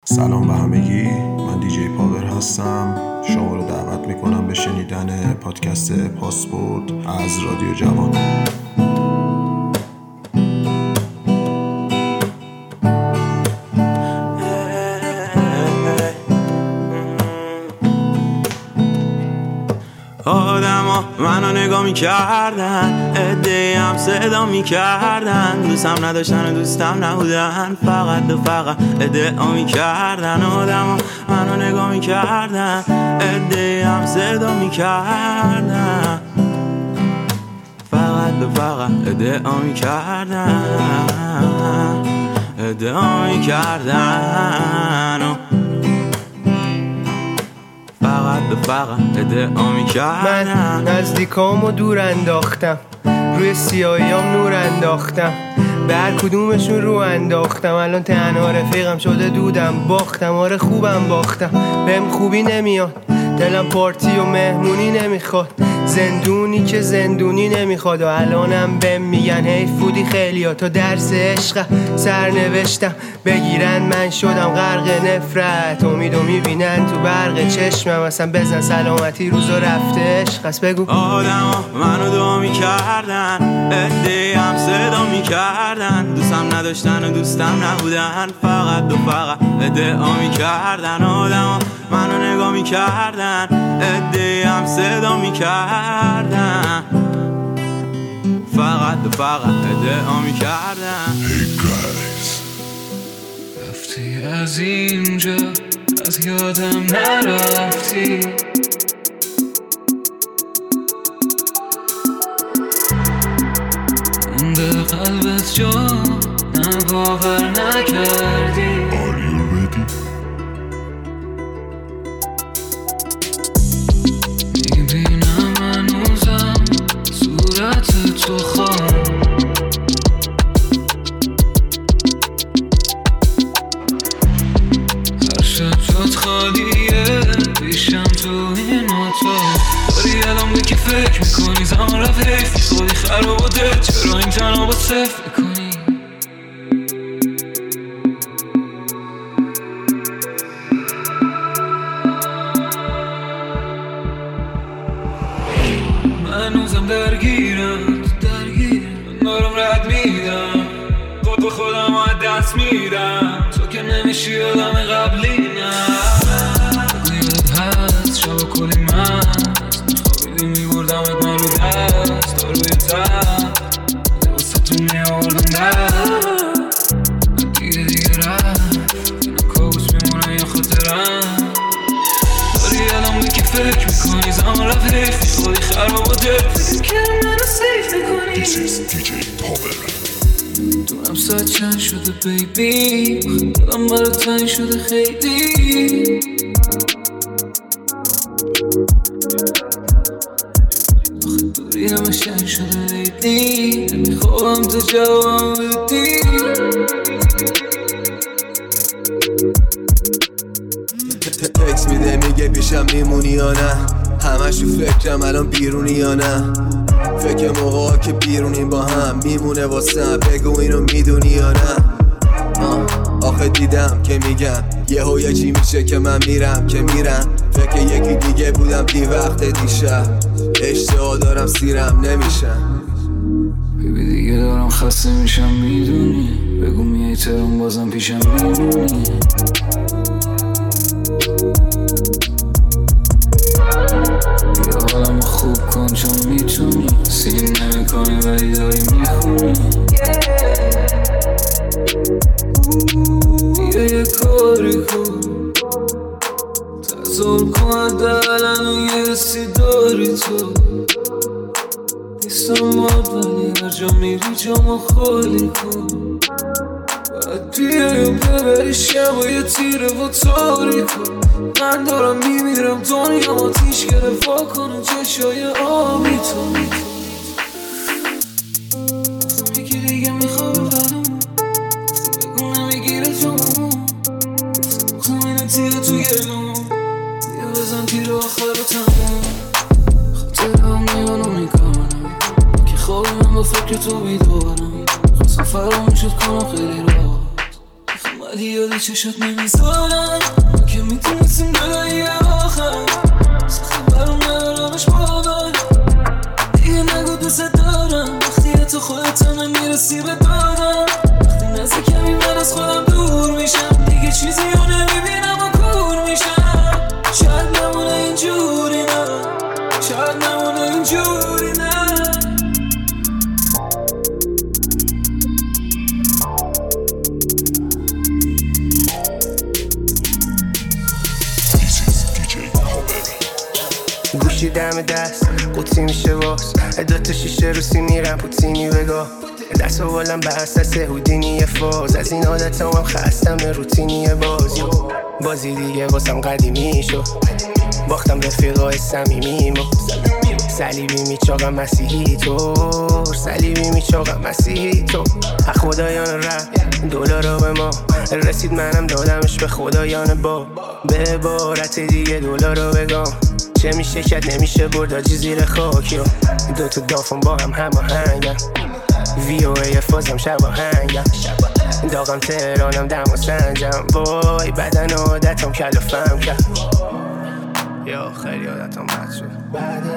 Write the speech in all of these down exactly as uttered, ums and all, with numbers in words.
سلام به همگی، من دیجی پاور هستم. شما رو دعوت میکنم به شنیدن پادکست پاسپورت از رادیو جوان. آدما منو نگاه میکردن، عده‌ای هم صدا میکردن، دوستم نداشتن و دوستم نبودن، فقط و فقط ادعا میکردن. آدما منو نگاه میکردن، عده‌ای هم صدا میکردن، فقط و فقط ادعا میکردن، ادعا میکردن، فقط ادعا میکردم. من نزدیکامو دور انداختم، روی سیاهیام نور انداختم، به هر کدومشون رو انداختم. الان تنها رفیقم شده دودم، باختم آره خوبم باختم، بهم خوبی نمیاد، دلم پارتی و مهمونی نمیخواد، زندونی که زندونی نمیخواد. و الانم بهم میگن هی فودی خیلی ها، تا درس عشق سرنوشتم بگیرن من شدم غرق نفرت، امیدو میبینن تو برق چشمم، اصلا بزن سلامتی روزا رفته عشق است. بگو آدما منو دعا میکردن، عده‌ای هم صدا میکردن، دوستم نداشتن و دوستم نبودن، فقط و فقط ادعا میکردن. آدما منو نگاه میکردن، عده‌ای هم صدا میکردن، فقط و فقط ادعا میکردن. Hey guys, رفتی از اینجا، از یادم نرفتی، مونده قلبت جا، نه باور نکردی. Are you ready? میبینم هنوزم صورت تو خواهم، هر شب جات خالیه پیشم تو این اتاق. داری الان به کی فکر میکنی؟ زمان رفت حیف خودی خراباته، چرا این تنها با صفر میکنی؟ هنوزم درگیرم درگیرم دارم رد میدم، خود به خودم از دست میدم، تو که نمیشی آدم قبلی. نه یادت هست شب کلی مست میخوابیدی میبردمت من رو دست، تا روی تب واسه تو میاوردم دست، دیگه دیگه رفت اینا کابوس میمونن یا خاطرم. داری الان به کی فکر میکنی؟ زمان رفت حیف خودی خراباته، فکر کردم منو سیف میکنی. This is دیجی پاور. دونم ساعت چند شده بیبی، دلم برای تنگ شده خیلی، آخه دوری همه شنگ شده لیدی، نمیخوام تو جوابم بدی. تکس میده میگه پیشم میمونی یا نه، همش تو فکرم الان بیرونی یا نه، فکر موقعا که بیرونیم با هم میمونه واسم، بگو اینو میدونی یا نه. آخه دیدم که میگم یهو یه چی میشه که من میرم که میرم، فکر یکی دیگه بودم دی وقت دیشب، اشتها دارم سیرم نمیشم. بیبی دیگه دارم خسته میشم میدونی، بگو میای ترم بازم پیشم میمونی. بیا حالمو خوب کن چون میتونی، سین نمی کنی ولی داری میخونی. بیا یه کاری کن تظاهر کن دلن و یه حسی داری تو، نیستم باد ولی هر جا میری جامو خالی کن. باید بیای و ببری شب و یه تیره و تاریکو، من دارم میمیرم دنیام آتیش گرفت، وا کنه چشای آبی تو. اصلا یکی دیگه میخوابه بدم، بگو نمیگیره جامو، مخصم اینه تیره تو گلوم، بیا بزن تیر آخر رو تمام. خاطر هم میانو میکنم که خوابی من با فکر تو بیدارم، خواستم فراموشت کنم خیلی راحت، ولی یاد چشات نمیذارم که میتونستیم دلایی آخر سخت برام ندارمش باور دیگه نگو دوست دارم وقتی تو خودت هم میرسی به دادم وقتی نزد کمی من از خودم دور میشم دیگه چیزی رو نمیبینم و کور میشم شاید نمونه اینجوری نه شاید نمونه اینجوری نه گوشی دم دست قوطی میشه واس دوتا شیشه روسی میرم پوتینی بگاه دست و بالم به اساس هودینی فاز از این عادتم هم خستم روتینی بازی بازی دیگه واسم قدیمی شد باختم رفیقای صمیمیم صلیبی میچاقم مسیحی طور صلیبی میچاقم مسیحی طور خدایان رفت دلارا به ما رسید منم دادمش به خدایان با به عبارت دیگه دلارا بگم چه میشه کد نمیشه برداجی زیر خاکی دو تا دافون با هم همه هنگم وی او ای فازم شب آهنگم داغم تهرانم دم و سنجم وای بدن عادتم کل و فهم کرد یا خیلی عادتم بد شد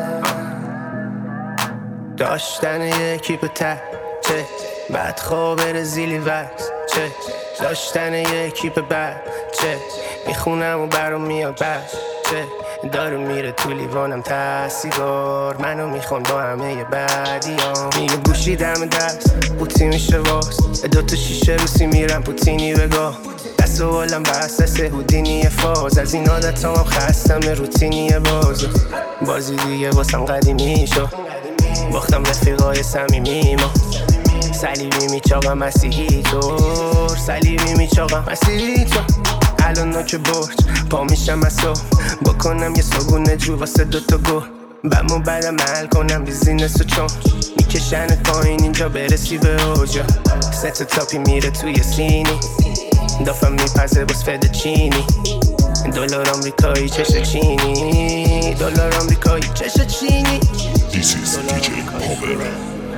داشتن یکی به ته چه بعد خواب رزیلی وقت چه داشتن یکی به بعد چه میخونم و برام میاد بد چه داره میره تو لیوانم تحصیلار منو میخوان با همه بدیام میگه گوشی دم دست قوطی میشه واس دوتا شیشه روسی میرم پوتینی بگاه دست و بالم به اساس هودینی فاز از این عادتم هم خستم روتینی بازی بازی دیگه واسم قدیمی شد باختم رفیقای صمیمیم صلیبی میچاقم مسیحی طور صلیبی میچاقم مسیحی طور الان نوک برج پا میشم از صبح بکنم یه صابونه جو واسه دوتا گل بمو بعدم محل کنم بیزینس و چون میکشن پایین اینجا برسی به اوجا ست تاپی میره توی سینی دافم میپزه باز فد چینی دلار آمریکایی چش چینی دلار آمریکایی چش چینی This is دی جی Power.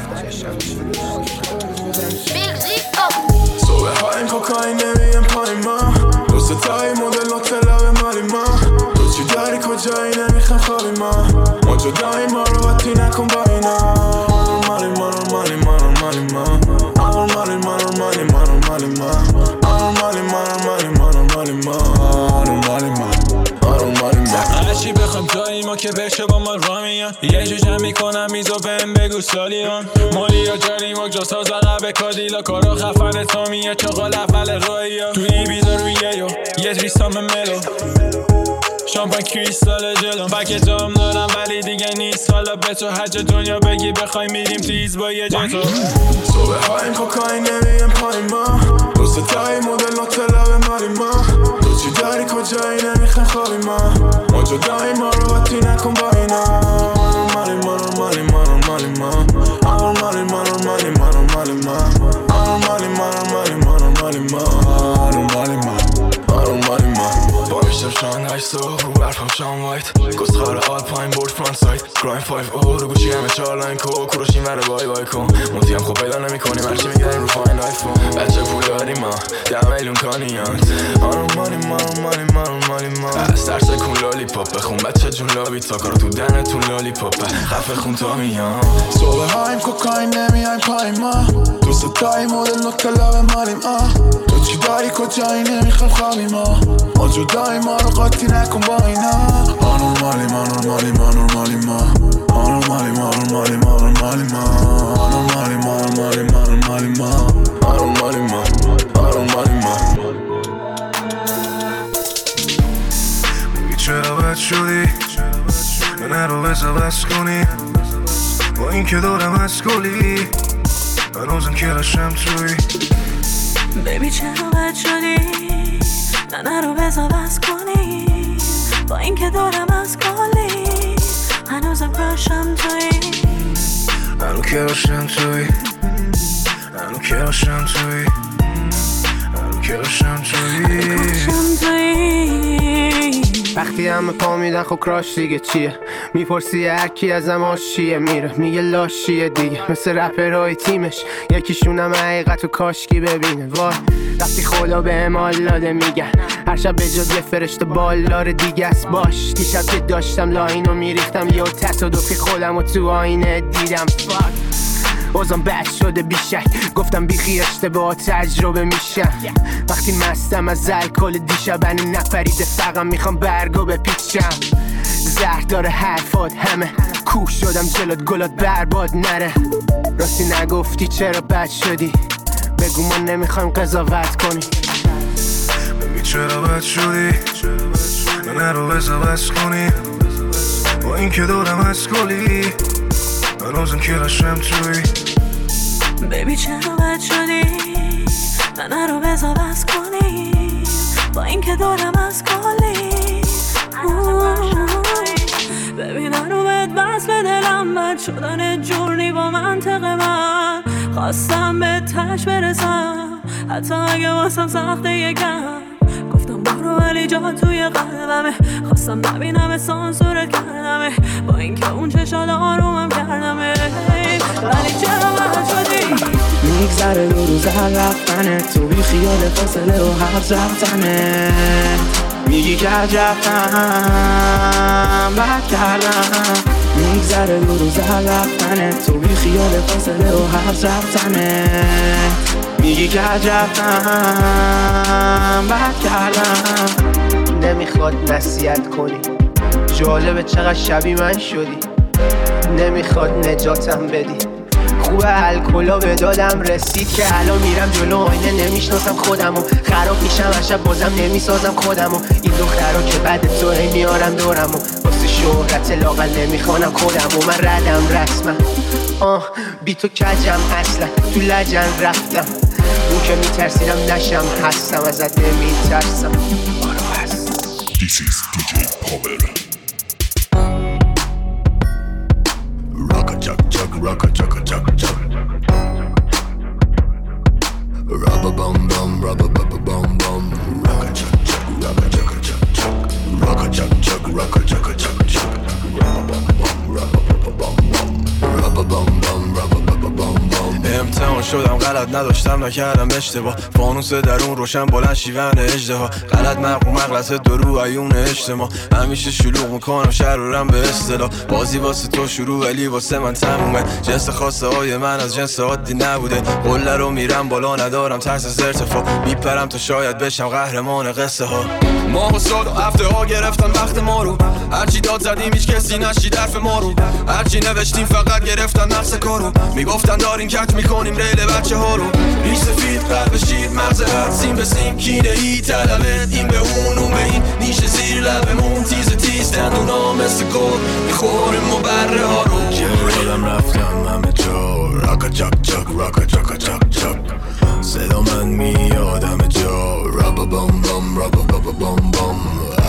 صبح هایم کوکاین نمیم پای ما دوست تایی مدل نوتلا به مالی ما تو چی داری کجایی نمیخوام خوابی ما ما جدایی ما رو باتی نکن با اینا مالی ما رو مالی ما رو مالی ما مالی ما رو مالی ما رو مالی ما مالی ما رو مالی ما رو مالی ما مالی ما هرچی بخوام جایی ما که بشه با ما را میان یه جو جمع میکنم میزو بهم بگو سالیان مالی یا جاری ما جا ساز عقب کادیلا کارا خفن تا میاد چاقال اول رایی ها توی بیزا روی یه یه ریستام ملو شامپان کریستال جلو بکه جام دارم ولی دیگه نیست حالا به تو حج دنیا بگی بخوای میریم تیز با یه جتو صبح هایم کوکاین نمیم پای ما دوست تایی مدل نوتلا به مالی ما تو چی داری کجایی نمیخوام خوابی ما ما جدایی ما رو باتی نکن با اینا مالی ما رو مالی ما رو مالی ما مالی ما رو مالی ما رو مالی ما مالی ما رو مالی ما رو مالی ما مالی ما مالی ما بارشتر شان های صبح رو برفم شان وایت گستخار آلپاین بورد فرانت سایت گرایم فایف او رو گوشی همه چار لاین کو کوروشی مره بای بای کن موتی هم خوب پیدا نمی کنیم هرچی میگردیم رو فاین آیفون بچه پول داریم ما ده میلیون کانیان آرو مالی ما رو مالی ما رو مالی ما از ترس کن لالی پاپ بخون بچه جون لابی تا کارو تو دنتون لالی پاپ خفه خون تا میان صبح هایم کوکاین نمیایم پای ما دوست تایی مدل نوتلا به مالیم آه تو چی داری کجایی نمیخوام خوابی ما ما جدایی ما رو قاطی نکن با اینا آنورمالی ما نورمالی ما نورمالی ما آنورمالی ما نورمالی ما نورمالی ما آنورمالی ما نورمالی ما نورمالی ما آنورمالی ما آنورمالی ما میگی چرا بد شدی نرو بزا بس کنی با این که دارم از کلی هنوزم که رشم توی بیبی چرا بد شدی نه نرو بزا بس کنی با این که دارم از کلی هنوزم رشم توی هنو که رشم توی هنو که رشم توی هنو که رشم توی وقتی وقتی همه پا میدن خب کراش دیگه چیه؟ میپرسی هر کی ازم آشیه میره میگه لاشیه دیگه، مثل رپرهای تیمش یکیشونم حقیقت و کاشکی ببینه. وای وقتی خدا به امال داده میگن هر شب به جز یه فرشته بالار دیگه است. باش دیشب که داشتم لاینو میریختم یه تصادفی خودم و تو آینه دیدم. فاک اوزان بد شده بیشک، گفتم بیخی اشتباه تجربه میشم. وقتی مستم از الکل دیشبنی نپریده فقط میخوام برگو بپیچم. زهر داره حرفات همه کوش شدم جلوت گلات برباد نره. راستی نگفتی چرا بد شدی؟ بگو ما نمیخوایم قضاوت کنی. بگی چرا بد شدی؟ من رو قضاوت کنی با این که دارم از کلی هنوزم که رشم توی. بیبی چرا بد شدی؟ من رو قضاوت کنی با این که دارم از کلی. ببین رو بهت بس به دلم بد شدن جورنی با منطق من. خواستم به تش برسم حتی اگه واسم سخته یکم. گفتم برو ولی جا توی قلبمه، خواستم نبینم سانسورت کردمه با اینکه اون چشات آرومم کردمه. ولی چرا بد شدی؟ میگذره دو روز هر رفتنه تو بی خیال فاصله و حرف رفتنه. میگی که رفتم بد کردم. میگذره دو روز هر رفتنه تو بی خیال فاصله و حرف رفتنه. میگی که رفتم بد کردم. نمیخواد نصیحت کنی، جالبه چقدر شبیه من شدی. نمیخواد نجاتم بدی، خوبه الکلا به دادم رسید که الان میرم جلو آینه نمیشناسم خودمو. خراب میشم هر شب بازم نمیسازم خودمو. این دخترها که بعد تو هی میارم دورمو، واسه شهرت لاغل نمیخوانم خودمو. من ردم رسمم آه بی تو کجم اصلا تو لجن رفتم. اون که میترسیدم نشم هستم ازت نمیترسم. آره هست. This is دی جی Power. Rock a chuck chuck, rock a chuck a chuck chuck. Rubber bum bum, rubber bubba bum bum. Rock a chuck chuck, rock a chuck a chuck chuck. Rock a chuck chuck, rock a chuck a chuck chuck. Rubber bum bum, rubber bubba bum bum. Rubber bum bum, rubber bubba bum bum. امتحان شدم غلط نداشتم نکردم اشتباه. فانوس درون روشن بلند شیون اژدها. غلط مقو مغلطه درو عیون اجتماع. همیشه شلوغ میکنم شرورم به اصطلاح. بازی واسه تو شروع ولی واسه من تمومه. جنس خواسته های من از جنس عادی نبوده. قله رو میرم بالا ندارم ترس از ارتفاع. میپرم تا شاید بشم قهرمان قصه ها. ماه و سال و هفته ها گرفتن وقت ما رو. هرچی داد زدیم هیچ کسی نشید حرف ما رو. هرچی نوشتیم فقط گرفتن نقص کارو. میگفتن داریم کج میکنیم ریل بچه ها رو. ریش سفید قلب شیر مغز حد سیم به سیم کینه ای طلبت این به اون اون به این. نیش زیر لبمون تیز تیز دندونا مثل گل میخوریم و بره ها رو. جردم رفتم همه جا راکا چاک چاک راکا چاکا چاک چاک. صدا من میاد همه جا رابا بام بام رابا بابا بام بام.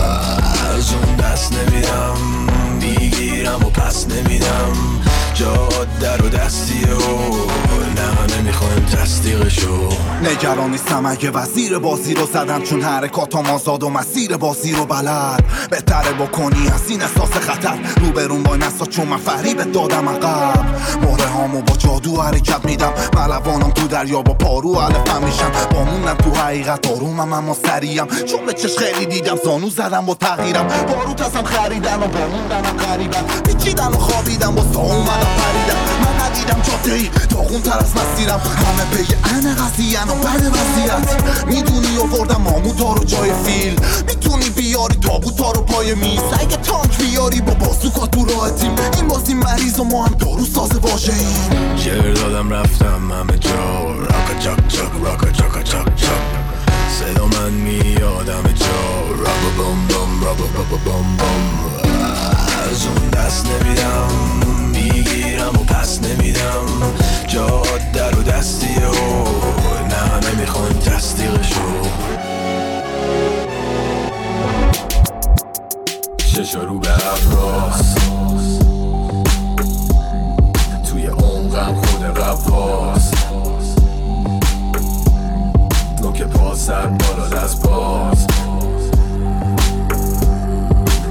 از اون دست نمیدم میگیرم و پس نمیدم. جاده رو دستیه و نه نمیخوایم تصدیقشو. نگران نیستم اگه وزیر بازی رو زدم چون حرکاتم آزاد و مسیر بازی رو بلد. بهتره بکنی از این احساس خطر روبرون با نسا چون من فریبت دادم عقب. مهره هامو با جادو حرکت میدم. ملوانم تو دریا با پارو علفم میشن. بامونم تو حقیقت آرومم اما سریم چون به چش خیلی دیدم زانو زدم با تغییرم. بارو کسم خریدن و باموندنم قریبن. پیچیدن و خوابیدم با سا اومدم پریدم. من ندیدم جاده ای داغون تر از مسیرم. همه پی ان قضیه و بد وضعیت. میدونی آوردم ماموتا رو جای فیل. میتونی بیاری تابوتا رو پای میز. اگه تانک بیاری با بازوکا تو راحتیم. این بازی مریض و ما هم دارو ساز واژه ایم. شعر دادم رفتم همه جا راکا چاک چاک راکا چاکا چاک چاک. صدا من میاد همه جا رابا بام بام رابا بابا بام بام. از اون دست نمیدم میگیرم و پس نمیدم. جاده رو دستیه و نه نمیخوایم تصدیقشو. چشا رو به ابراز توی عمقم خود قواس. نوک پا سر بالا دست باز.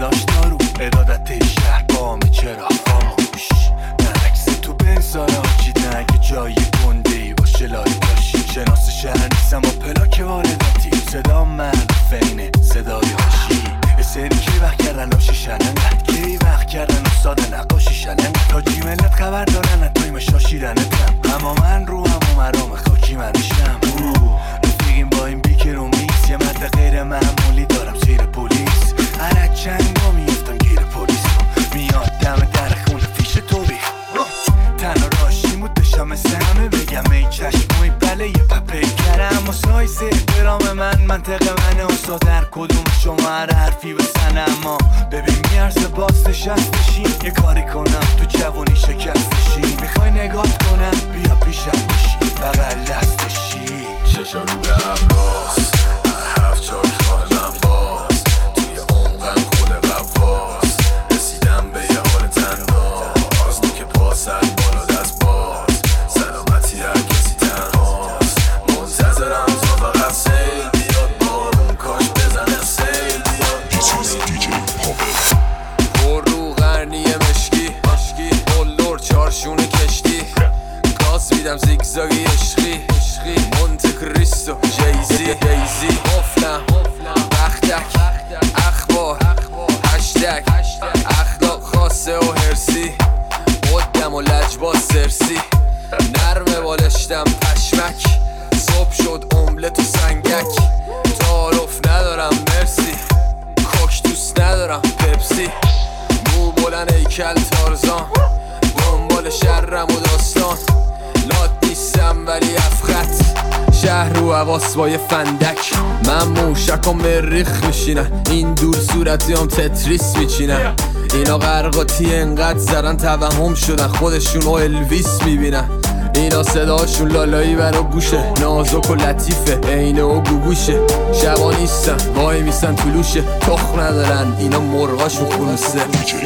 صداش دارو ارادت شهر بامی چرا خاموش نرکس تو بنزارا چیدن اگه جایی گنده ای باشه لای باشی شناس شهر نیستم با پلاک وارداتی صدا معروف اینه صدای هاشی یه سری که وقت کردن هاشی شننگت که وقت کردن استاد نقاشی شننگت تا جی ملت خبر دارن اتایمه شاشیرنتم اما من رو هم و مرام خاکی منشم رفیقیم با این بیکر و میکس یه مرد غیر معمولی دارم سیر پولیس هر چنگا میفتم گیر پولیس میاد دم در خونه فیش توبی تنها راشی بود داشتم مثل همه بگم ای چشموی بله یه پپه کرم و سایزه برام من منطقه منه اصلا در کدوم شما هر حرفی بسن اما ببین میارزه باز نشستشی یه کاری کنم تو جوانی شکستشی میخوای نگاه کنم بیا پیشم بشی بغل دستشی ششا رو به عباس هر هفت چار کار من باز توی عمقم خود قواز رسیدم به یه حال تناز تو که پاس هر بالا دست باز سلامتی هر کسی تنهاست منتظرم تا فقط سیل بیاد بارون کاش بزنه سیل بیاد پر رو غرنی مشکی بلور چارشون کشتی گاز میدم زیگزاگی عشقی مونت کریستو جیزی جیزی افلم بختک اخبار هشتگ اخلاق خاصه و هرسی قدم و لجباز سرسی نرمه بالشتم پشمک صبح شد املت و سنگک تعارف ندارم مرسی کوک دوست ندارم پپسی مو بلند ایکل تارزان دنبال شرم و داستان لات نیستم ولی افخت شهر رو حواس با یه فندک من موشک و مریخ میشینن این دور صورتی هم تتریس میچینن اینا غرقاتی انقدر زرن توهم شدن خودشون و الویس میبینن اینا صداشون لالایی برا گوشه نازک و لطیفه اینه و گوگوشه شبا نیستن وای میسن طلوشه تخ ندارن اینا مرغاشون خلوصه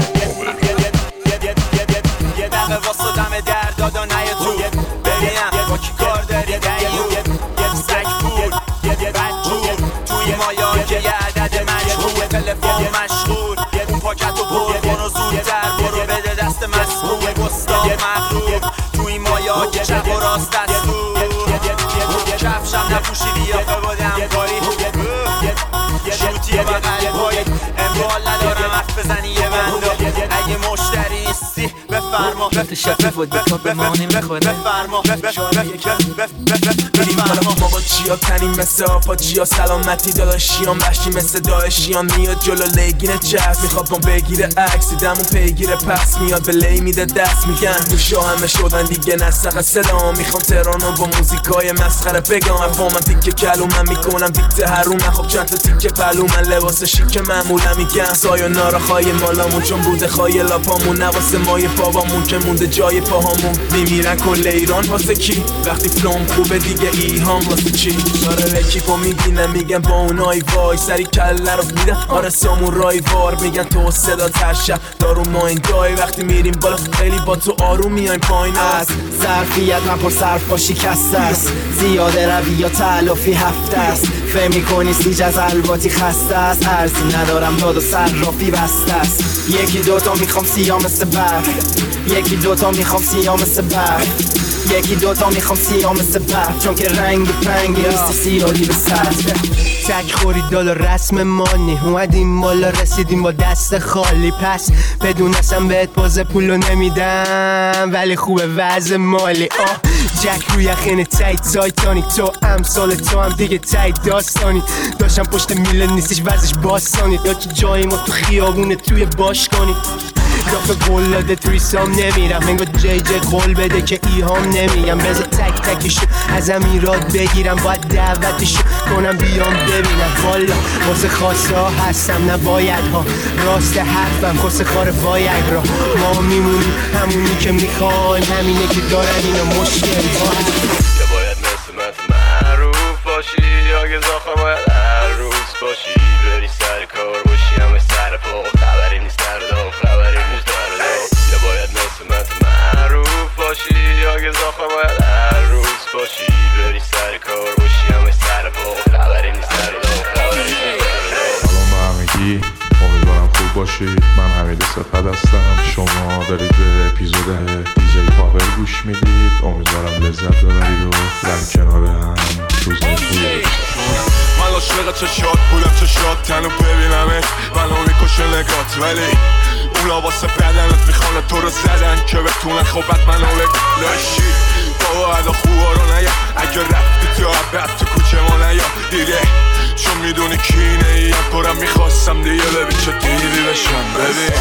یه دقیقه واسه دم در دادا نیا تو ببینم با کی کار داری دیو یه سگ پول یه بدجور توی مایا که یه عدد مجهول تلفن مشغول اون پاکت رو پر کن و زودتر برو بده دست مسئول گستاخ مغرور توی مایا که چپ و راست دستور کفشم نپوشیدی یا بودم پایی شوتی بغل پایی اموال ندارم حرف بزنی یه بندا اگه مشتری نیستی بفرما شفی بود بکا به ما نمیخوره بفرما بریم بالا ما با چیا تنیم مثل آپا چیا سلامتی داداشیان بشی مثل داعشیان میاد جلو لیگین چرف میخواد ما بگیره عکسی دمون پیگیره پس میاد به لی میده دست میگن دوشا همه شدن دیگه نسخه صدا میخوام ترانو با موزیکای مسخره بگم افا من تیکه کلومن میکنم دیکته هرومن خب چند تا تیکه پلومن لباس شیک معمولا میگن سایونارا خواهی مالامون چون بوده خواهی لاپامون نواسه مای بابامون که مونده جای پاهامون میمیرن کل ایران واسه کی وقتی فلوم خوبه دیگه ایهام واسه چی داره رکیپو میبینم میگن با اونای وای سری کله رو میدن آره سامورای وار میگن تو صدا ترشه دارو ما این دای وقتی میریم بالا خیلی با تو آروم میایم پایین از ظرفیت من پر صرف با شکسته است زیاده روی یا تلافی هفته است فهم میکنی سیج از الواتی خسته است ارزی ندارم داد و صرافی بسته است یکی دوتا میخوام سیاه مثل برف یکی دوتا میخوام سیاه مثل برف یکی دوتا میخوام سیاه مثل برف چون که رنگی پنگی نیستی سیاهی به سطح تک خورید دالا رسم مانی اومدیم بالا رسیدیم با دست خالی پس بدونستم بهت باز پولو نمیدم ولی خوبه وضع مالی آه جک روی خینه تایت زایتانی تو امثال تو هم دیگه تایت داستانی داشتم پشت میله نیستش وزش باستانی یا که جایی ما تو خیابونه توی باشگانی رافه گل داده توی سام نمیرم انگار جی جی قول بده که ایهام نمیگم بذار تک تکشو ازم ایراد بگیرم باید دعوتشو کنم بیام ببینم والا واسه خواسته ها هستم نباید ها راست حرفم واسه خار باید را ما میمونیم همونی که میخوایم همینه که دارن اینا مشکل ها یا باید مثل من معروف باشی یا که زاخه باید هر روز باشی بری سر کار باشی همه سر پا خبری نیست دردام خبری نیست دردام یا باید مثل من معروف باشی یا که زاخه باید هر روز باشی بری سر کار باشی همه سر پا خبری نیست دردام خبری نیست دردام سلام به همگی امیدوارم خوب باشید. من حمید صفت هستم. شما دارید به اپیزود دیجی پاور گوش میدید. امیدوارم لذت ببرید و در کنار هم روزهای خوبی داشتید. من عاشق چشات بودم، چشات تنو ببینمت منو میکشه نگات، ولی اونا واسه بدنت میخوانه تو رو زدن که بتونه خوبت منو بگلاشی. بابا ادا خوبا رو نیا، اگه رفتی تو عبد تو کوچه ما نیا دیگه، چون میدونی کی اینه یا پرم میخواستم دیگه ببین چه دیوی بشم. ببین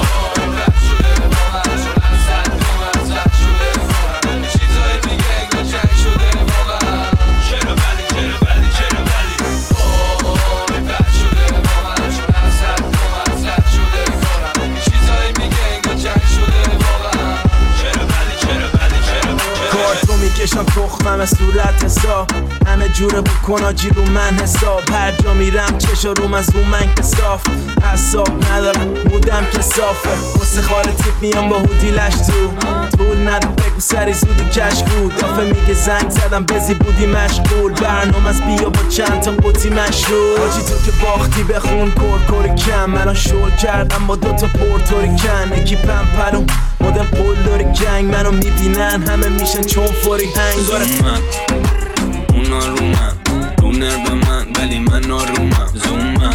میکشم تخمم صورت حساب، همه جوره بکن آجی رو من حساب. هر جا میرم چشا روم از رو من کساف، حساب ندارم مودم که صافه. واسه خاله تیپ میام با هودی لش تو طول ندم بگو سری زودی کشکو. دافه میگه زنگ زدم بزی بودی مشغول، برنامه از بیا با چند تا قوطی مشروب. آجی تو که باختی بخون کور کوری کم، الان شل کردم با دوتا پورتوریکن. اکیپم پلوم مدل قول داره گنگ، منو میبینن همه میشن چون فوری هنگ داره. من اونا رو من رو نرب من ولی من نارومم. زومم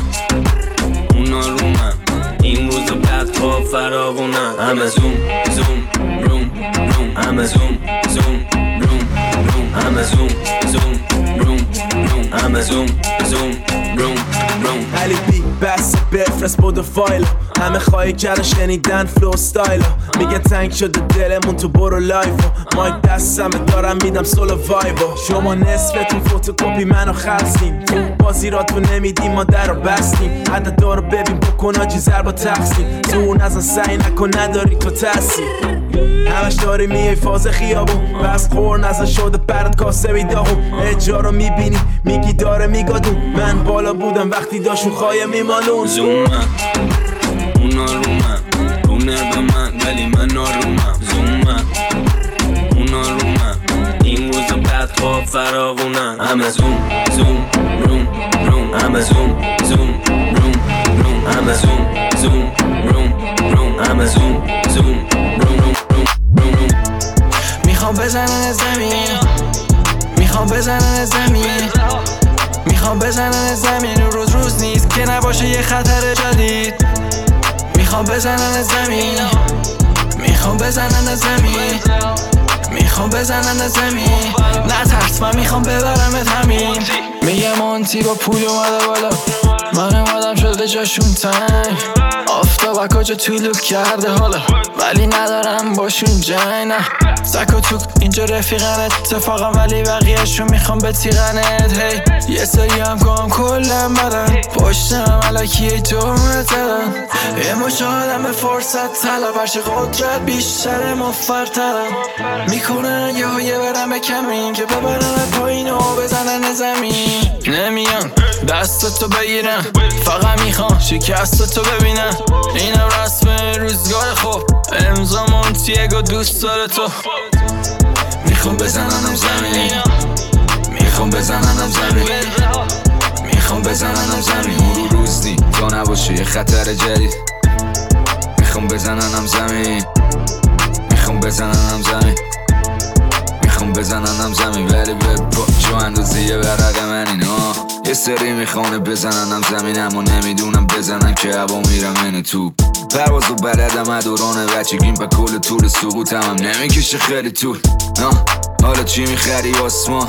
اونا رو من این روز بعد پا فراغونم. همه زوم زوم روم روم، همه زوم زوم روم روم، همه زوم زوم روم روم، همه زوم زوم روم روم. علی بی بس بفرست بود فایل، همه خواهی کردن شنیدن فلو ستایل. میگه تنگ شده دلمون تو برو لایف، مایک دستمه دارم میدم سولو وایبو. شما نصفتون فوتوکوپی منو خلصین، تو بازی را تو نمیدیم ما در رو بستیم. عدد دارو ببین بکن آجی ضربا تقسیم، زون ازن سعی نکن نداری تو تاثیر. همش داری میای فاز خیابون، بس خور نزن شده برد کاسه بیداغون. اجرا رو میبینی میگی داره میگادون، من بالا بودم وقتی داشون خواهی میمالون. زومم اونا رو من رو نرب من ولی من نارومم. زومم اونا رو من این روز بعد خواب فراغونم. همه زوم زوم روم روم، همه زوم زوم روم روم، همه زوم زوم روم روم، همه زوم زوم روم روم روم روم. میخوام بزنن زمین، میخوام بزنن زمین، میخوام بزنن زمین. روز روز نیست که نباشه یه خطر جدید. میخوام بزنن زمین، میخوام بزنن زمین، میخوام بزنن زمین. نترس من میخوام ببرمت همین. میگه مونتی با پول اومده بالا، من اومدم شده جاشون تنگ. آفتاب کجا طولو کرده حالا، ولی ندارم باشون جنگ. نه زک و توک اینجا رفیقن اتفاقا، ولی بقیهشون میخوام بتیغنت. هی یه سری هم کام کلم بدن، پشتم علاکیه دومت دادن. یه مشاهدم به فرصت طلب، هرچه قدرت بیشتر مفرترم. میکنن یه های برم به کمین که ببرن پایین و بزنن زمین. نمیان دستتو بگیرن، فقط میخوان شکستتو ببینن. اینم رسم روزگار خوب، امضا مونتیگو دوست داره تو. میخوام بزننم زمین، میخوام بزننم زمین، میخوام بزننم زمین. رو روز نی تا نباشه یه خطر جدید. میخوام بزننم زمین، میخوام بزننم زمین، میخوام بزننم زمین. ولی به جو اندازه یه برق من اینا. یه سری میخوانه بزننم زمین، اما نمیدونم بزنن که هوا میرم این تو. پروازو بلدم ادوران بچگیم و کل طول سقوطم هم نمیکشه خیلی طول. حالا چی میخری آسمان؟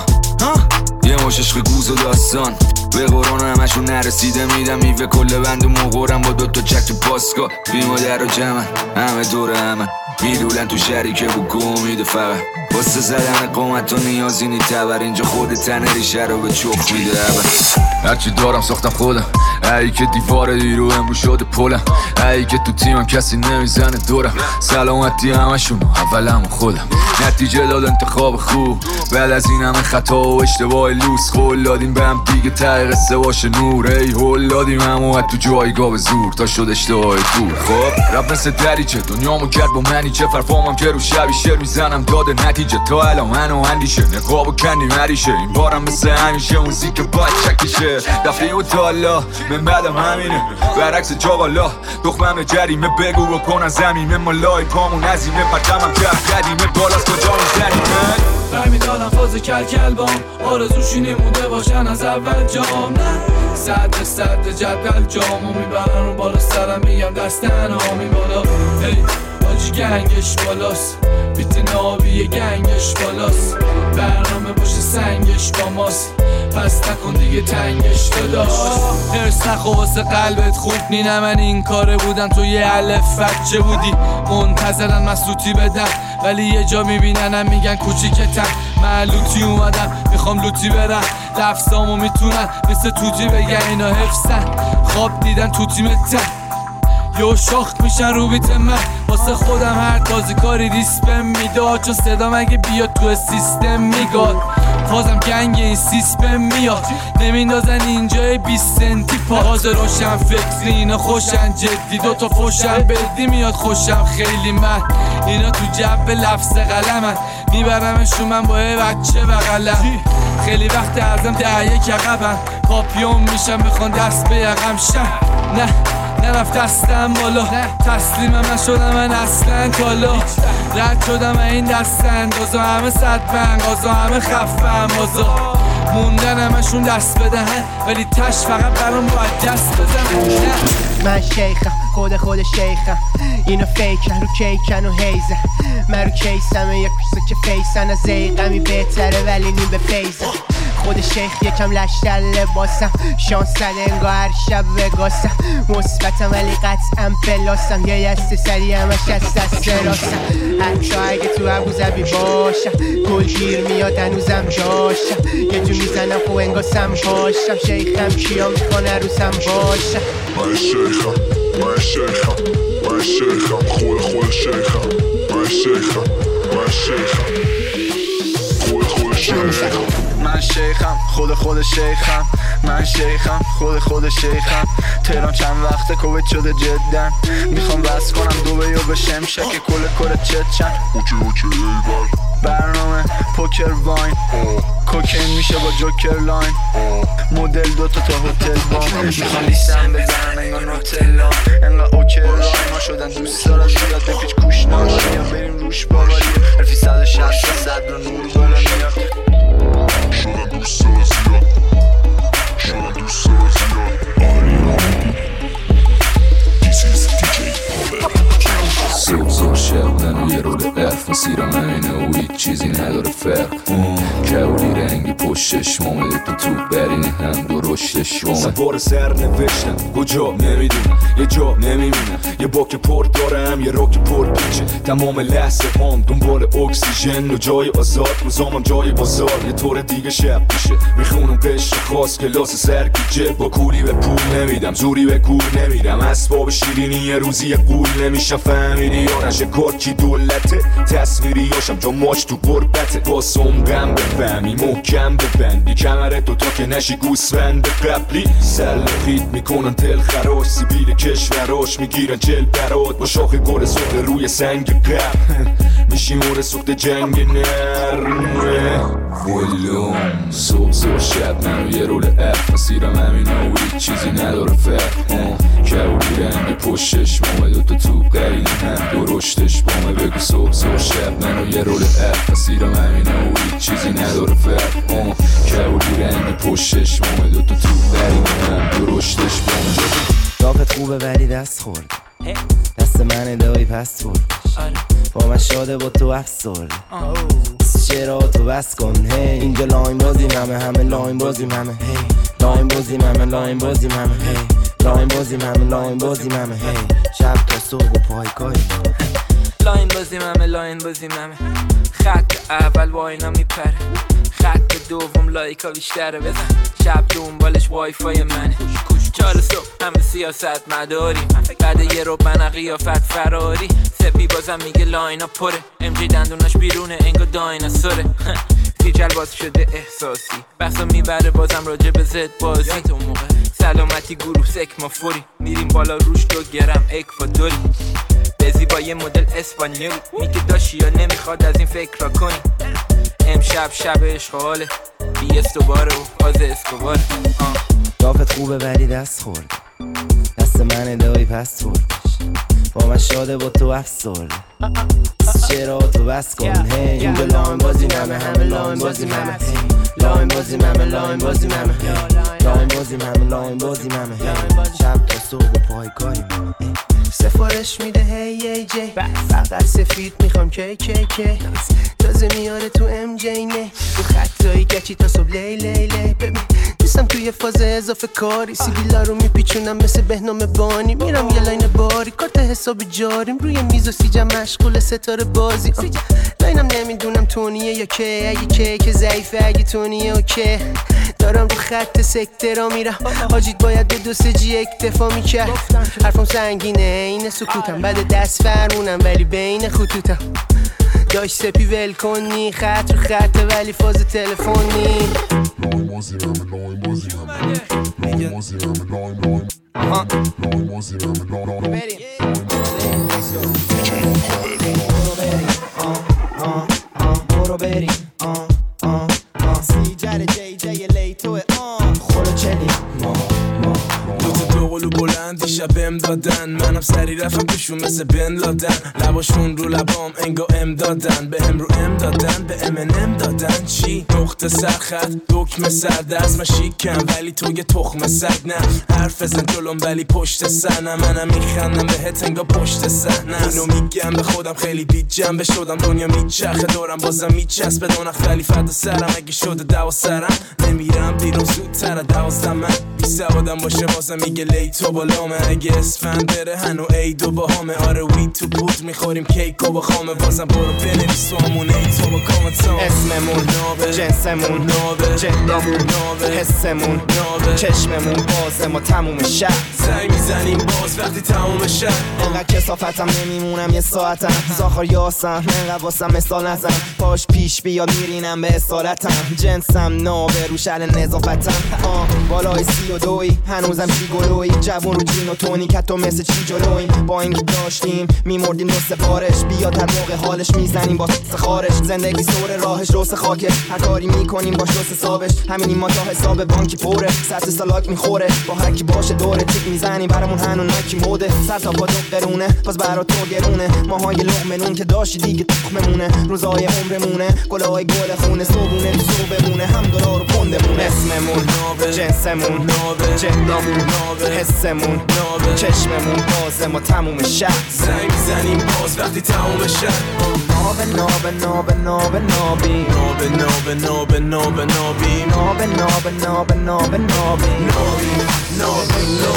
یه مش عشق گوز و داستان، به قرآن همشون نرسیده میدم میوه کل بند و مغورم با دوتا چک تو پاسکا. بی مادر و جمعن همه دور همه میدولن تو شریکه و گمیده فقط واسه زدن قومت و نیازی نی تبر. اینجا خود تنه ریشه رو به چخ میده اول. هرچی دارم ساختم خودم، ای که دیوار دیرو امرو شده پلم. ای که تو تیمم کسی نمیزنه دورم. سلامتی همشون اول همون خودم. نتیجه داد انتخاب خوب، بعد از این همه خطا و اشتباه لوس. قول دادیم به هم دیگه ته قصه باشه نور. ای هول دادیم همو تو جایگاه به زور تا شد اشتباه دور. خب رب مثل دریچه دنیامو کرد با منی، چه فرفامم که رو شبی شعر میزنم داده نتیجه. نتیجه تا الان منو اندیشه نقاب و کندی مریشه این بارم مثل همیشه موزیک باید چکیشه دفعه و تالا من بعدم همینه برعکس جا بالا دخمم جریمه بگو بکنن زمینه مالای پامون عظیمه پرچمم جف قدیمه بالاست کجا میزنیمه برمیدادم فاز کل کل بام آرزوشی نموده باشن از اول جام نه صد صد جدول جامو میبرن و بالا سرم میگم دستن آمی بالا هی باجی گنگش بالاست بیت نابی گنگش بالاست برنامه باشه سنگش با ماست پس نکن دیگه تنگش داداش هرس نخوا واسه قلبت خوب نی نه من این کاره بودم تو یه الف بچه بودی منتظرن مسلوطی بدم ولی یه جا میبیننم میگن کوچیکتم من لوتی اومدم میخوام لوتی برم لفظامو میتونن مثل توتی بگن اینا حفظن خواب دیدن تو تیمتن یو شاخت میشن رو بیت من واسه خودم هر تازه کاری ریسپم میداد چون صدا مگه بیاد تو سیستم میگاد فازم گنگ این سیسپم میاد نمیندازن اینجای بیست سنتی پاز روشن فکری اینا خوشن جدی دوتا فوشن بدی میاد خوشم خیلی من اینا تو جب لفظ قلمن میبرمشون من با یه بچه بغلم خیلی وقت ازم ده یک عقبم پاپیون میشم بخوان دست به یقم شم نه نرفت دستم بالا تسلیمم نشدم من اصلا کالا رد شدم این دست اندازا همه صد پنگازا همه خفم بازا موندن همشون دست بدهن ولی تش فقط برام باید دست بزنن من شیخم خود خود شیخم اینو فیکن رو کیکن و هیزن من رو کیسمه یک پیسه که فیسن از زیقمی بهتره ولی نیم به فیزن خود شیخ یکم لشتر لباسم شانس زده انگاه هر شب بگاسم مثبتم ولی قطعا پلاسم یه یست سری همش از دست راستم حتی اگه تو ابوظبی باشم گلگیر میاد هنوزم جاشم یه جو میزنم خو انگاسم پاشم شیخم کیا میکنه روسم باشم من شیخم من شیخم من شیخم خود خود شیخم من شیخم من شیخم خود خود شیخم من شیخم خود خود شیخم من شیخم خود خود شیخم تهران چند وقته کویت شده جدن میخوام بس کنم دوبه یا به شمشه که کل کره چت چند اوکی اوکی ایول برنامه پوکر واین کوکین میشه با جوکر لاین مدل دوتا تا هتل بام میخوام لیستم بزنن انگار نوتلا انقدر اوکی راین ما شدن دوست دارن زیاد بپیچ کوش ناماری یا بریم روش باوری الفی صد و شست صد رو نور بالا میاد شدن دوست دارن زیاد شدن دوست دارن زیاد صبح زور شبنم و یه رول قرف مسیرم همینه و هیچ چیزی نداره فرق کبولی رنگی پشتش مامده تو توب برینه هم دو رشتش وامه سوار سر نوشتم کجا نمیدونم یه جا نمیمونم یه باک پر دارم یه راک پر پیچه تمام لحظه هم دنبال اکسیژن و جای آزاد روزامم جای بازار یه طور دیگه شب میشه میخونم قشر خاص کلاس سرگیجه با کولی به پول نمیدم زوری به کور نمیدم اسباب شیرینی یه روزی یه قول نمیشم فهمیدی یا نشه کار کی دولته تصویری هاشم تا ماش تو قربته باسم غم بفهمی محکم ببندی کمرت تو تا که نشی گوسفند قبلی سلخیت میکنن تل خراش سیبیل کشوراش میگیرن چل برات با شاخ گل سخت روی سنگ قبل میشی مور سخت جنگ نرمه ولوم صبح زور شب من و یه رول اف مسیرم همینه و هیچ چیزی نداره فرق کبولی رنگی پشتش مامه دوتا توب قرینه هم دو رشتش بامه بگو صبح زور شب من و یه رول اف مسیرم همینه و هیچ چیزی نداره فرق کبولی رنگی پشتش مامه دوتا توب قرینه هم دو رشتش بامه داغت خوبه ولی دست خورد دست من دایی پس برد با من شاده با تو افسرده چرا تو بس کن هی اینجا لاین بازیم همه همه لاین بازیم همه هی لاین بازیم همه لاین بازیم همه هی لاین بازیم همه لاین بازیم همه هی شب تا صبح و پایکای لاین بازیم همه لاین بازیم همه خط اول واینا میپره خط دوم لایکا بیشتره بزن شب دنبالش وای فای منه چال صبح همه سیاست مداریم بعد یه رو من قیافت فراری سپی بازم میگه لاینا پره ام جی دندوناش بیرونه انگا دایناسوره دیجل باز شده احساسی بحثا میبره بازم راجع به زد بازی سلامتی گروه سک ما فوری میریم بالا روش دو گرم اکوادوری به زیبایی مدل اسپانیول میگه داشی یا نمیخواد از این فکر را کنی. امشب شب عشق حاله بی استوباره و آز اسکوباره. دافت خوبه ولی دست خورده، دست من دایی پس بردش، با من شاده با تو افسرده. چرا تو بس کن هی اینجا لاین بازی ممه، همه لاین بازی ممه، لاین بازی ممه، لاین بازی ممه، لاین بازی ممه، لاین بازی ممه، شب تا صبح و پای کاری ممه. سفارش میده هی ای جی، فقط سفید میخوام کی کی کی، تازه میاره تو ام جی نه، رو خطایی گچی تا صبح لی لی لی. ببین نیستم توی فاز اضافه کاری، سیبیلا رو میپیچونم مثل بهنام بانی، میرم یه لاین باری کارت حساب جاریم روی میز و سیجم مشغول ستاره بازی. لاینم نمیدونم تونیه یا که، اگه که که ضعیفه، اگه تونیه اوکی. دارم رو خط سکته را میرم، حاجیت باید به دو سه جی اکتفا میکرد. حرفم سنگینه اینه سکوتم، بعد دست فرمونم ولی بین خطوطم. داشت سپی ول کنی خط رو خطه ولی فاز تلفنی. لاین بازی ممه، لاین بازی ممه، لاین بازی ممه، لاین لاین لاین بازی ممه، لاین برو بریم سی جر جی جی لی توه خورو چلی دوتا دو قلو بلند دیشب ام دادن، منم سری رفتم توشون مثل بن لادن. لباشون رو لبام انگا ام دادن، به هم رو ام دادن، به ام ان ام دادن. چی؟ نقطه سرخط دکمه سردست، من شیکم ولی تو یه تخم سگ. نه حرف بزن جلوم ولی پشت سنم، منم میخندم بهت انگا پشت صحنه. اینو میگم به خودم خیلی بی جنبه شدم، دنیا میچرخه دورم بازم میچسبه دو نخ ولی فردا سرم. اگه شده دوا سرم نمیرم بیرون زودتر دوازدم، من بی سوادم باشه بازم میگه لی تو بالامه. اگه اسفند بره هنو عید و باهامه، آره وی تو بود میخوریم کیک و با خامه. بازم برو بنویس تو همون ای تو با کامنتام. اسممون نابه، جنسمون نابه، جدامون نابه، حسمون نابه، چشممون بازه ما تموم شب زنگ میزنیم باز وقتی تموم شب. انقدر کسافتم نمیمونم یه ساعتم، زاخار یاسم انقدر واسم مثال نزن. پاش پیش بیا میرینم به اسارتم، جنسم نابه رو شل نظافتم. آه بالای سی و دوی هنوزم چی گلوی، جوون رو جین و تونی کتو مثل چی جلوی. با اینکه داشتیم میمردیم دو سفارش، بیا در موقع حالش میزنیم با س خارش. زندگی سور راهش روس خاکه، هر کاری میکنیم باش روس حسابش. همینی ما تا حساب بانکی پره، سطح سالاک میخوره. با هر کی باشه دوره تیک میزنیم برامون هنو ناکی موده. سر تا پا دو قرونه باز برا تو گرونه، ماهای لقمنون که داشتی دیگه تخممونه. روزای عمرمونه گلای گل خونه، صبونه تو صبح بمونه هم دلار و پندمونه. اسممون نابه، جنسمون نابه، جدامون نابه، حسمون نابه، چشممون بازه ما تموم شب زنگ میزنیم باز وقتی تموم شب. نابه نابه نابه نابه نابی، نابه نابه نابه نابه نابی، نابه نابه نابه نابه نابی، نابه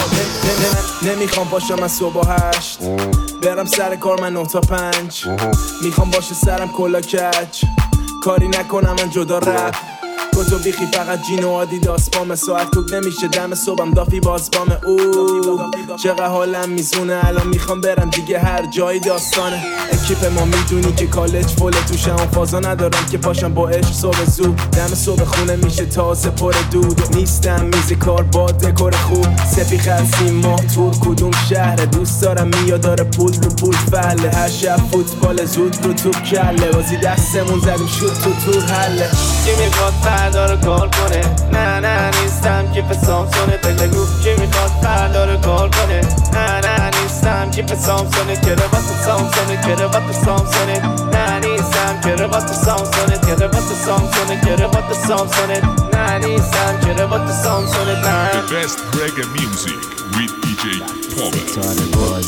نابه. نمیخوام باشم از صبح هشت برم سر کار من نه تا پنج. میخوام باشه سرم کلا کج، کاری نکنم من جدا رپ. کتو بیخی فقط جین و آدیداس، بام ساعت کوک نمیشه دم صبحم دافی باز بام. او چقدر حالم میزونه الان میخوام برم دیگه هر جایی داستانه. اکیپ ما میدونی که کالج فوله، توش هم فازا ندارم که پاشم با عشق صبح زود. دم صبح خونه میشه تازه پر دود، نیستم میز کار با دکور خوب. سپی خرسیم ماه تو کدوم شهر، دوست دارم میاد داره پول رو پول فله. هر شب فوتبال زود رو تو کله، بازی دستمون زدیم شد تو تو حله. چی میخواد فردا رو کار کنه؟ نه نه نیستم کیف سامسونه، بگو چی میخواد فردا رو کار کنه؟ نه نه نیستم کیف سامسونه، کراوات سامسونه، کراوات سامسونه. نه نیستم کراوات سامسونه، کراوات سامسونه، کراوات سامسونه. نه نیستم کراوات سامسونه. The best reggae music with دی جی Power.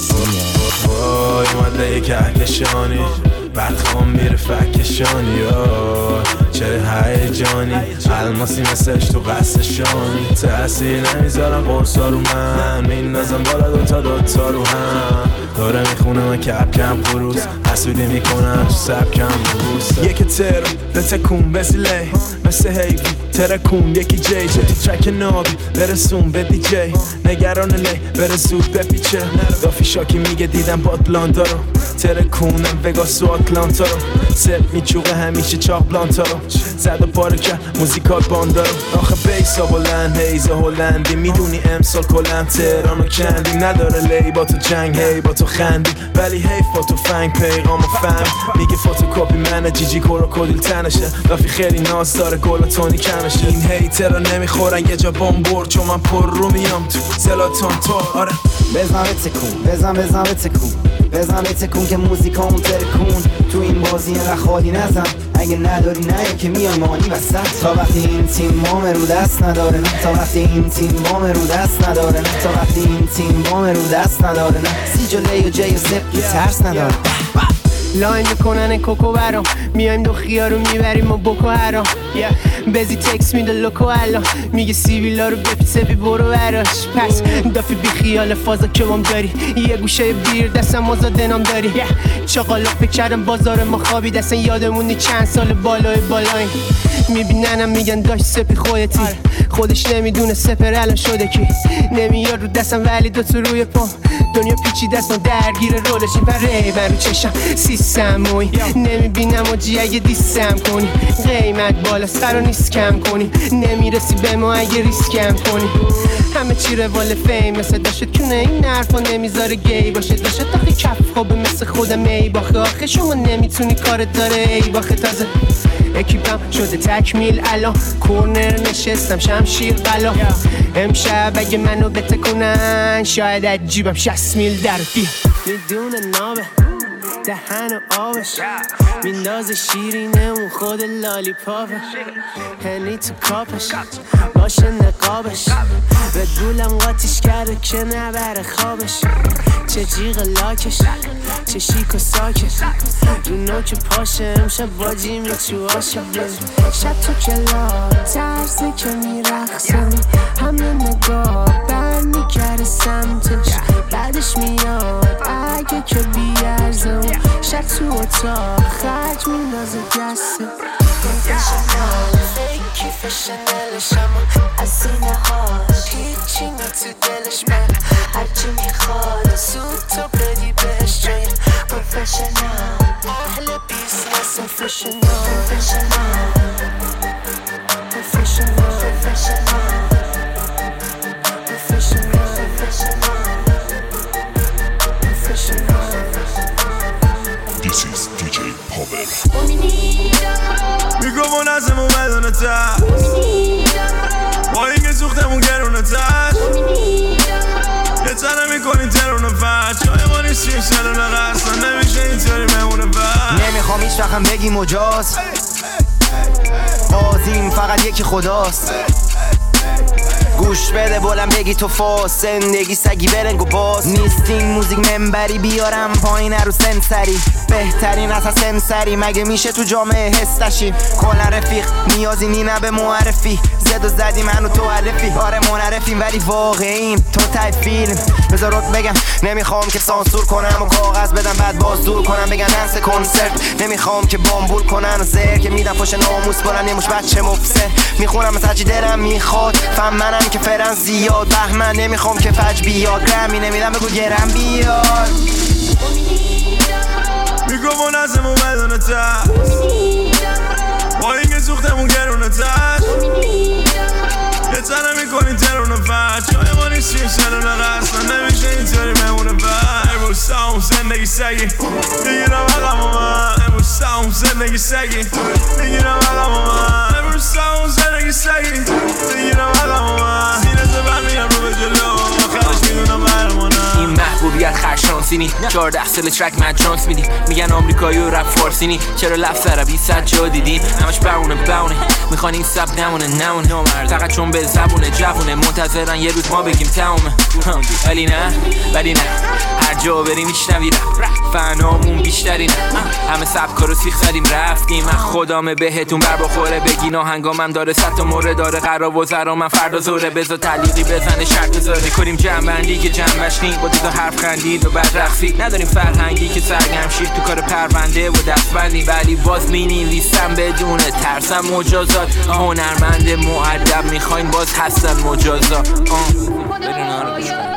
وای اومده یه کهکشانی، بعد خوام میره فکشانی. چه هیجانی الماسی مثلش تو قصشانی. تأثیر نمیذارم قرصا رو من، میندازم بالا دوتا دوتا رو هم. داره میخونه من کپ کم فروز، حسودی میکنن تو سبکم بوسته یکی تر بتکون بزیله مثل هیوی ترکون یکی جی جی تو ترک نابی برسون به دی جی نگران لی بره زود بپیچه دافی شاکی میگه دیدم باتلانتا رو ترکونم وگاس و آتلانتا رو سر میچوقه همیشه چاق بلانتا رو زد و پاره کرد موزیکات باندا رو آخه بیسا بلند هیزه هلندی میدونی امسال کلم تهران و کندی نداره لی با تو جنگ هی با تو خندی ولی هی فوتو فنگ پیغام و فهم میگه فوتوکاپی منه جیجی کروکودیل تنشه دافی خیلی ناز داره گل و تونی کمشه این هیترا نمیخورن یه جا بامبور چون من پر رو میام تو زلاتان تو آره بزن بتکون بزن بزن بتکون بزن بتکون که موزیکامون ترکون تو این بازی اینقدر خالی نزن اگه نداری نه که میای مانی وسط تا وقتی این تیم بام رو دست نداره نه تا وقتی این تیم بام رو دست نداره نه تا وقتی این تیم بام رو دست نداره نه سی جلی و جی و سپ که ترس نداره لاین میکنن کوکو برام میایم دو خیار رو میبریم و بکو هرام بزی تکس میده لوکو الان میگه سیویلا رو بپی سپی برو براش پس دافی بی خیال فازا که بام داری یه گوشه بیر دستم آزاده نام داری چاقالا فکر کردم بازار ما خوابی دستن یادمونی چند سال بالای بالایم میبیننم میگن داشت سپی خودتی خودش نمیدونه سپر الان شده کی نمیاد رو دستم ولی دو تو روی پام دنیا پیچی دستم درگیر رولش این پره بر رو چشم سیستموی نمیبینم و جی اگه دیستم کنی قیمت بالاست قرار نیست کم کنی نمیرسی به ما اگه ریسکم کنی همه چی روال فیم مثل داشت کنه این حرفا نمیذاره گی باشه داشت تاخی کف خوبه مثل خودم ای باخه آخه شما نمیتونی کارت داره ای باخه تازه اکیپم شده تکمیل الان کورنر نشستم شمشیر بلا امشب اگه منو بتکنن شاید از جیبم شصت میل در بیا میدونه نابه دهن و آبش میندازه شیرینه اون خود لالی پاپه هنی تو کاپش باشه نقابش ردبولم قاتیش کرده که نبره خوابش چه جیغ لاکش چه شیک و ساکش رو نوک پاشه امشب باجی میچوهاشه شب تو کلاب ترسه که میرخصمی همه نگاه بر میکره سمتش بعدش میاد اگه که بیارزم شب تو اتاق خرج میندازه دسته پروفشنال فیکی فشنلش اما از سینه هاش هیچی نه تو دلش من هرچی میخواد زود تو بدی بهش جای پروفشنال اهل بیزنس پروفشنال پروفشنال پروفشنال This is دی جی Power. میگو منظمون بدون تا با اینکه سوختمون گرونه تش یه تنه میکنی ترونه فرد چای ما نیستیم سرونه قصد نمیشه اینطوری مهونه فرد نمیخوام هیچ وقتم بگی مجاز بازیم فقط یکی خداست گوش بده بولم بگی تو فاس زندگی سگی برنگ و باز نیستین موزیک منبری بیارم پایین رو سنسری بهترین از سنسری مگه میشه تو جامعه هستشیم کلا رفیق نیازی نی نه به معرفی زد و زدی منو تو علفی آره منعرفیم ولی واقعیم تو تای فیلم بذارت بگم نمیخوام که سانسور کنم و کاغذ بدم بعد باز دور کنم بگن دنس کنسرت نمیخوام که بامبول کنن و زهر که میدم پشت ناموس کنن یه مش بچه مفسه میخونم مثل چی دلم میخواد فهم منم که فرن زیاد بهمن نمیخوام که فج بیاد گرمی نمیدم بگو گرم بیاد میگو منظمون بدون تا با اینکه سوختمون گرونه تش یه تنه میکنی ترونه فرد چای ما نیستیم سرونه قصد نمیشه اینطوری مهونه فرد امروز ساهم زندگی سگی میگیرم عقم و من امروز ساهم زندگی سگی میگیرم عقم و من امروز ساهم زندگی سگی میگیرم عقم و من سینه زبر میگم رو به جلو آخرش میدونم برمانم این محبوبیت خرشانسینی چهارده سال ترک مدرانس میدی میگن آمریکایی و رپ فارسینی چرا لفظ عربی صد جا دیدین همش برونه باونه میخوان این سب نمونه نمونه فقط چون به زبونه جوونه منتظرن یه روز ما بگیم تمومه ولی نه ولی نه هر جا بریم میشنوی رپ فنامون بیشتری نه همه سبکا رو سیخ زدیم رفتیم من خدامه بهتون بر بخوره بگین آهنگامم داره صد تا مورد داره قرار و زرا من فردا زوره بذار تعلیقی بزنه شرط بذاره کنیم جمع بندی که جمع بشنی با دیگه حرف خندید و بدرختی نداریم فرهنگی که سرگرم شیر تو کار پرونده و دستبندی، ولی باز مینویسم بدون ترسم مجازات. هنرمند مؤدب میخواین باز هستن مجازات. برین آره گوش کن.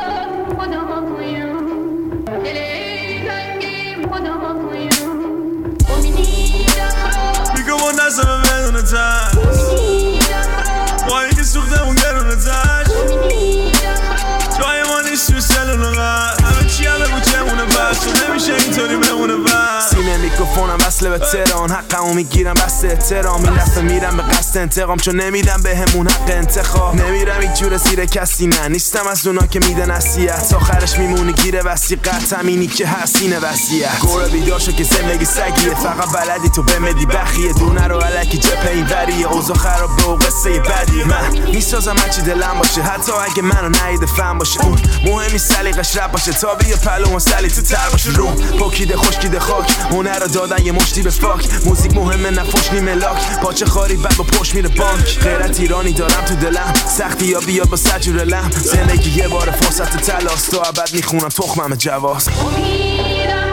میگم اون نزمه بدون ترس با اینکه سوختمون گرونه ترس جای ما نیست تو سلون قد همه چی همه بود چمونه بس تو نمیشه اینطوری بمونه بس. سینه میکروفونم وصله به تهران، حقمو میگیرم بس احترام. این دفعه میرم به قصد انتقام چون نمیدم به همون حق انتخاب. نمیرم این جور زیر کسی، نه نیستم از اونا که میده نصیحت، آخرش میمونه گیره وسیقت همینی که هستینه وسیعت. گوره بیدار شو که زندگی سگیه، فقط بلدی تو بمدی بخیه، دونه رو علکی جپه این وریه، اوضاع خراب به و قصه بدیه. من میسازم هرچی دلم باشه حتی اگه منو نهیده فهم باشه. اون مهمی سلیقش رب باشه تا بیا پلو و سلی تو تر باشه. روم پاکیده خشکیده خاک، هنر رو دادن یه مشتی به فاک. موزیک مهمه نفوش نیم لاک، پاچه خاری بعد با پشت میره بانک. غیرت ایرانی دارم تو دلم، سختی یا بیاد با سجور لم. زندگی یه بار فرصت تلاست، تا ابد میخونم تخمم جواز.